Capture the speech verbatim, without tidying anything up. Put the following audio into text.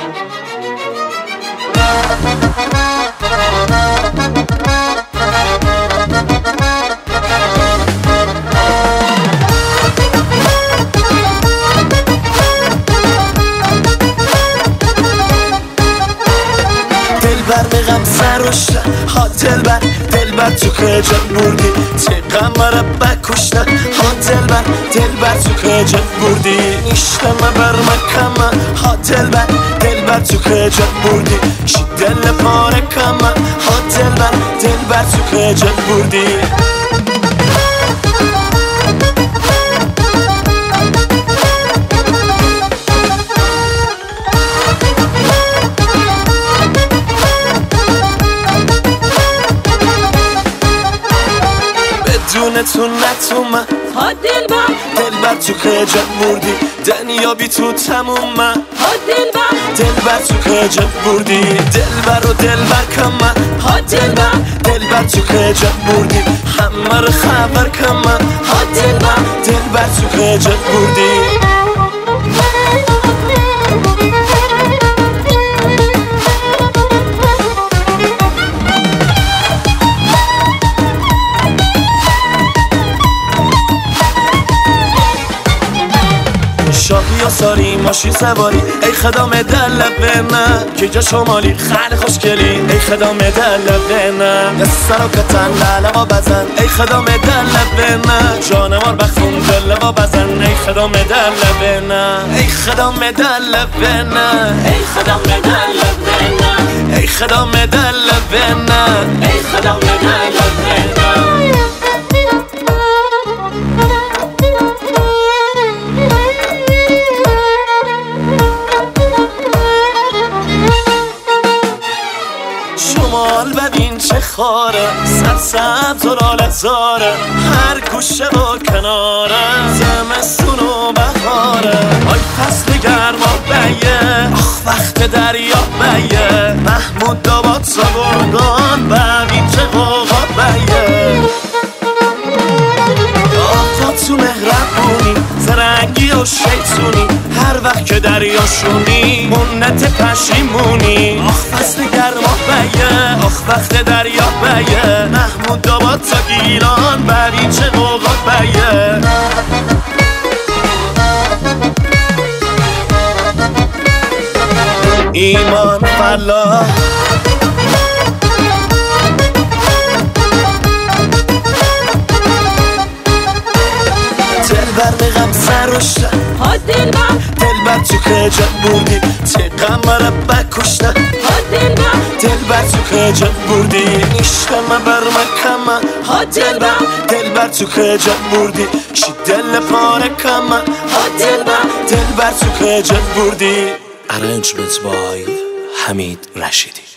دلبر مغم سروشته ها دلبر دلبر تو کجا بردی تقم مرا بکشته ها دلبر دلبر تو کجا بردی نیشتم بر مکمه ها دلبر دلبر تو کجا بردی چی دل پاره کمه ها دلبر دلبر تو کجا بردی بدون تو نتومه ها دلبر دلبر تو کجا بردی دنیا بی تو تمومه ها دلبر دلبر تو کجا بردی دلبر و دلبر کمه ها دلبر دلبر تو کجا بردی همه رو خبر کمه ها دلبر دلبر تو کجا بردی شاهی یا ساری ماشین سواری ای خدام دل بنا که جا شمالی خیلی خوشگلی ای خدام دل بنا سر و کتن لالوا بزن ای خدام دل بنا جانوار بخون دل و بزن ای خدام دل بنا ای خدام دل بنا ای خدام دل بنا ای خدام دل بنا ای خدام دل بنا شمال ببین چه خاره سرسبز و لاله‌زاره هر گوشه و کناره زمستون و بهاره آی فصل گرما بیه آخ وقت دریا بیه محمود داباد ساگردان ببین چه قوقا بیه آه تو مهربونی زرنگی و شیطونی هر وقت که دریاشونی منت پشیمونی آخ فصل گرما بیه آخ وقت دریا بیه محمود داباد تا گیلان ببین چه قوقا بیه ایمان فلاح دلبر مغم سروشته ها دلبر دلبر تو کجا بردی تقم مرا بکشته ها دلبر دلبر تو کجا بردی نیشتم بر مکمه ها دلبر دلبر تو کجا بردی چی دل پاره کمه ها دلبر دلبر تو کجا بردی Arrangements by حمید رشیدی.